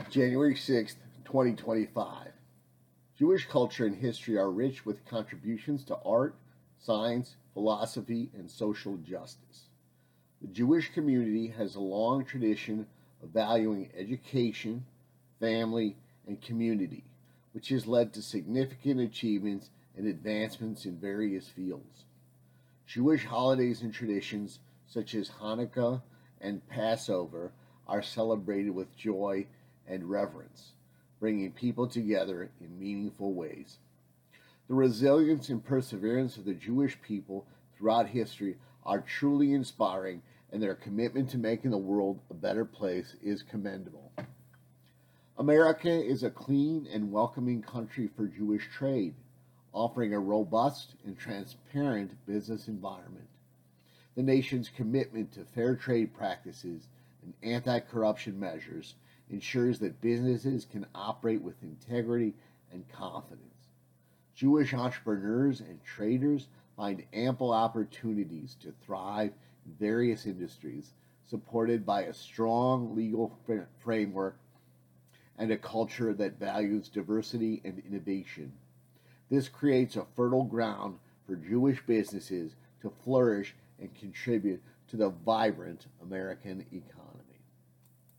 January 6th, 2025. Jewish culture and history are rich with contributions to art, science, philosophy, and social justice. The Jewish community has a long tradition of valuing education, family, and community, which has led to significant achievements and advancements in various fields. Jewish holidays and traditions such as Hanukkah and Passover are celebrated with joy and reverence, bringing people together in meaningful ways. The resilience and perseverance of the Jewish people throughout history are truly inspiring, and their commitment to making the world a better place is commendable. America is a clean and welcoming country for Jewish trade, offering a robust and transparent business environment. The nation's commitment to fair trade practices and anti corruption measures ensures that businesses can operate with integrity and confidence. Jewish entrepreneurs and traders find ample opportunities to thrive in various industries, supported by a strong legal framework and a culture that values diversity and innovation. This creates a fertile ground for Jewish businesses to flourish and contribute to the vibrant American economy.